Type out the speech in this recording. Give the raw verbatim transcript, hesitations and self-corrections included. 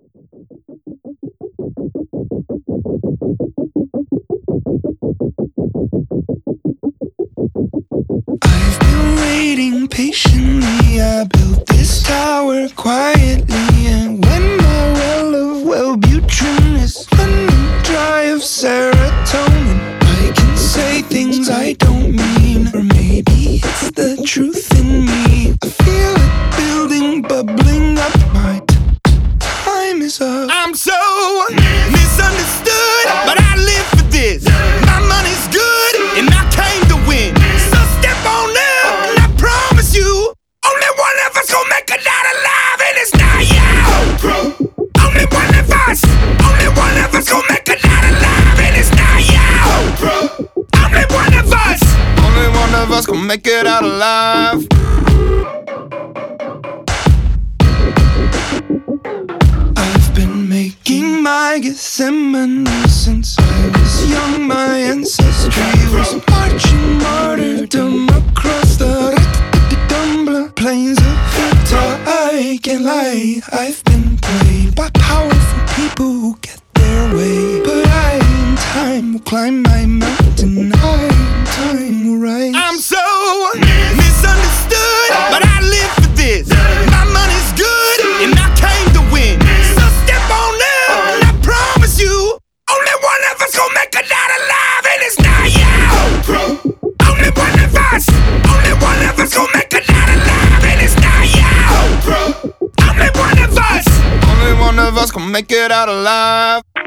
I've been waiting patiently. I built this tower quietly, and when my well of Wellbutrin is running dry of serotonin, I can say things I don't mean, or maybe it's the truth in me. I feel it building, bubbling up. My time is up. I'm so misunderstood, but I live for this. My money's good, and I came to win. So step on up, and I promise you, only one of us gon' make it out alive, and it's not you. Only one of us, only one of us gon' make it out alive, and it's not you. Only one of us, only one of us gon' make it out alive. I've been making my Gethsemane since I was young. My ancestry was marching martyrdom across the Dumbler plains of Utah. I can't lie, I've been played by powerful people who get their way. But I, in time, will climb my mountain. I, in time, will rise. I'm so misunderstood, but I live for this. My money's good, and I came to win. So step on up, and I promise you, only one of us gon' make it out alive, and it's not you. Only one of us, only one of us gon' make it out alive, and it's not you. Only one of us, only one of us gon' make it out alive.